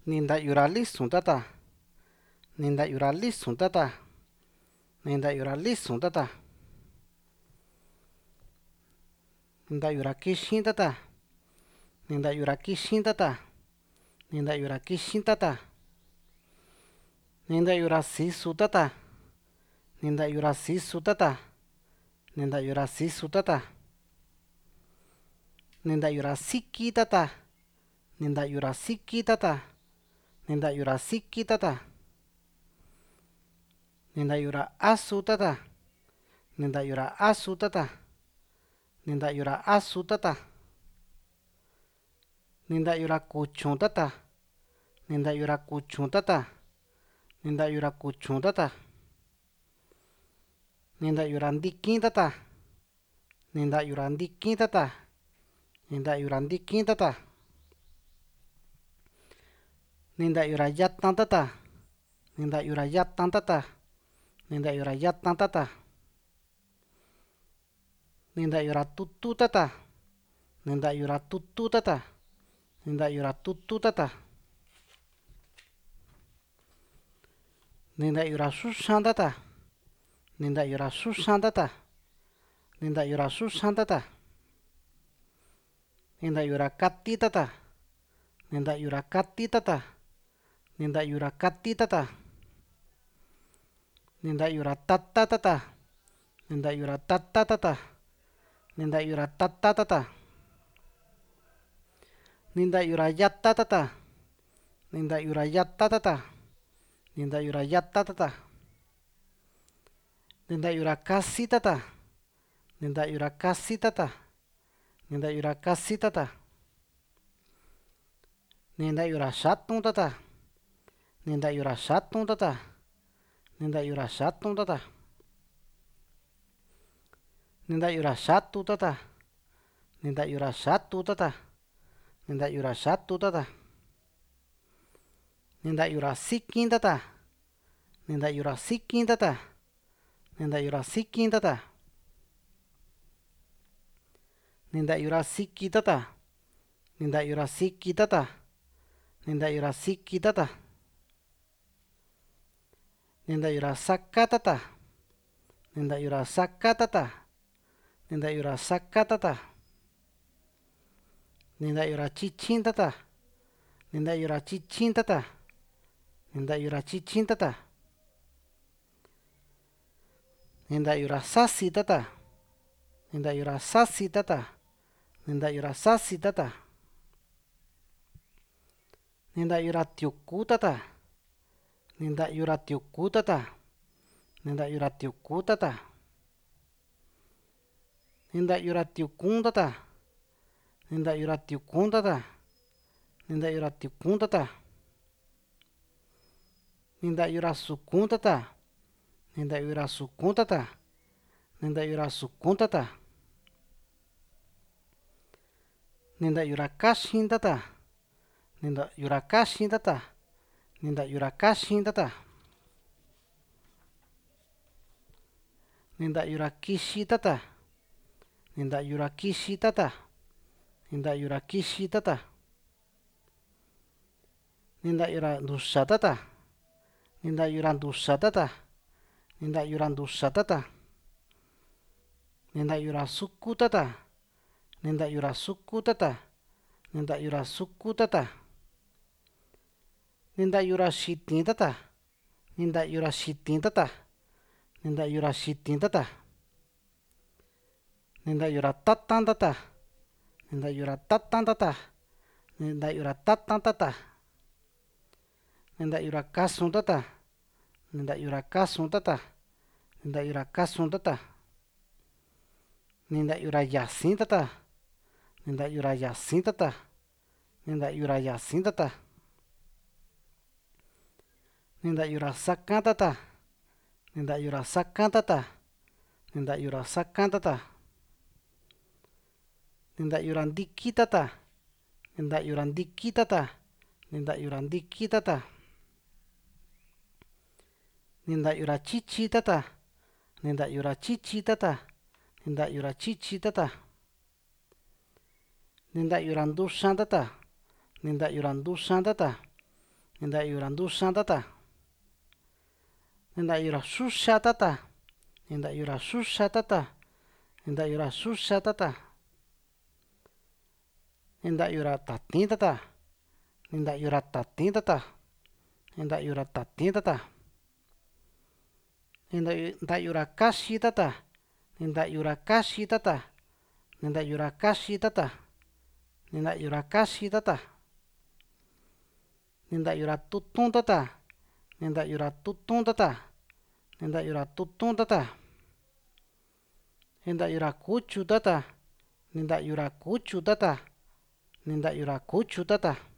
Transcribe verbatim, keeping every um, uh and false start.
ni nda'yu ra lisun ta ta, ni nda'yu ra lisun ta ta, ni nda'yu ra lisun ta ta, ni nda'yu ra kixin ta ta, ni nda'yu ra kixin ta ta, ni nda'yu ra kixin ta ta, ni nda'yu ra sisu ta ta, ni nda'yu ra sisu ta ta, ni nda'yu ra sisu ta ta, ni nda'yu ra siki ta ta, ni nda'yu ra siki ta ta, ni nda'yu ra siki ta ta, ni nda'yu ra asu ta ta, ni nda'yu ra asu ta ta, ni nda'yu ra asu ta ta, ni nda'yu ra kuchun ta ta, ni nda'yu ra kuchun ta ta, ni nda'yu ra kuchun ta ta, ni nda'yu ra ndikin ta ta, ni nda'yu ra ndikin ta ta, ni nda'yu ra ndikin ta ta, ni nda'yu ra yatan ta ta, ni nda'yu ra yatan ta ta, ni nda'yu ra yatan ta ta, ni nda'yu ra tutu ta ta, ni nda'yu ra tutu ta ta, ni nda'yu ra tutu ta ta, ni nda'yu ra susan ta ta, ni nda'yu ra susan ta ta, ni nda'yu ra susan ta ta, ni nda'yu ra kati ta ta, ni nda'yu ra kati ta ta, ni nda'yu ra kati ta ta, ni nda'yu ra tata ta ta, ni nda'yu ra tata ta ta, ni nda'yu ra tata ta ta, ni nda'yu ra yata ta ta, ni nda'yu ra yata ta ta, ni nda'yu ra yata ta ta, ni nda'yu ra kasi ta ta, ni nda'yu ra kasi ta ta, ni nda'yu ra kasi ta ta, ni nda'yu ra xatun ta ta, ni nda'yu ra xatun ta ta, ni nda'yu ra xatun ta ta, ni nda'yu ra xatu ta ta, ni nda'yu ra xatu ta ta, ni nda'yu ra xatu ta ta, ni nda'yu ra sikin ta ta, ni nda'yu ra sikin ta ta, ni nda'yu ra sikin ta ta, ni nda'yu ra siki ta ta, ni nda'yu ra siki ta ta, ni nda'yu ra siki ta ta, ni nda'yu ra saka ta ta, ni nda'yu ra saka ta ta, ni nda'yu ra saka ta ta, ni nda'yu ra chichin ta ta, ni nda'yu ra chichin ta ta, ni nda'yu ra chichin ta ta, ni nda'yu ra sasi ta ta, ni nda'yu ra sasi ta ta, ni nda'yu ra sasi ta ta, ni nda'yu ra tiuku ta ta, ni nda'yu ra tiuku ta ta, ni nda'yu ra tiuku ta ta, ni nda'yu ra tiukun ta ta, ni nda'yu ra tiukun ta ta, ni nda'yu ra tiukun ta ta, ni nda'yu ra sukun ta ta, ni nda'yu ra sukun ta ta, ni nda'yu ra sukun ta ta, ni nda'yu ra kaxin ta ta, ni nda'yu ra kaxin ta ta, ni nda'yu ra kaxin ta ta, ni nda'yu ra kixi ta ta, ni nda'yu ra kixi ta ta, ni nda'yu ra kixi ta ta, ni nda'yu ra nduxa ta ta, ni nda'yu ra nduxa ta ta, ni nda'yu ra nduxa ta ta, ni nda'yu ra suku ta ta, ni nda'yu ra suku ta ta, ni nda'yu ra suku ta ta, ni nda'yu ra xitin ta ta, ni nda'yu ra xitin ta ta, ni nda'yu ra xitin ta ta, ni nda'yu ra tatan ta ta, ni nda'yu ra tatan ta ta, ni nda'yu ra tatan ta ta, ni nda'yu ra kasun ta ta, ni nda'yu ra kasun ta ta, ni nda'yu ra kasun ta ta, ni nda'yu ra yasin ta ta, ni nda'yu ra yasin ta ta, ni nda'yu ra yasin ta ta, ni nda'yu ra sakan ta ta, ni nda'yu ra sakan ta ta, ni nda'yu ra sakan ta ta, ni nda'yu ra ndiki ta ta, ni nda'yu ra ndiki ta ta, ni nda'yu ra ndiki ta ta, ni nda'yu ra chichi ta ta, ni nda'yu ra chichi ta ta, ni nda'yu ra chichi ta ta, ni nda'yu ra nduxan ta ta, ni nda'yu ra nduxan ta ta, ni nda'yu ra ntusan ta ta, ni nda'yu ra xuxa ta ta, ni nda'yu ra xuxa ta ta, ni nda'yu ra xuxa ta ta, ni nda'yu ra tatin ta ta, ni nda'yu ra tatin ta ta, ni nda'yu ra tatin ta ta, ni nda'yu ra kaxi ta ta, ni nda'yu ra kaxi ta ta, ni nda'yu ra kaxi ta ta, ni nda'yu ra kaxi ta ta, ni nda'yu ra tutun ta ta, ni nda'yu ra tutun ta ta, ni nda'yu ra tutun ta ta, ni nda'yu ra kutyu ta ta, ni nda'yu ra kutyu ta ta, ni nda'yu ra kutyu ta ta.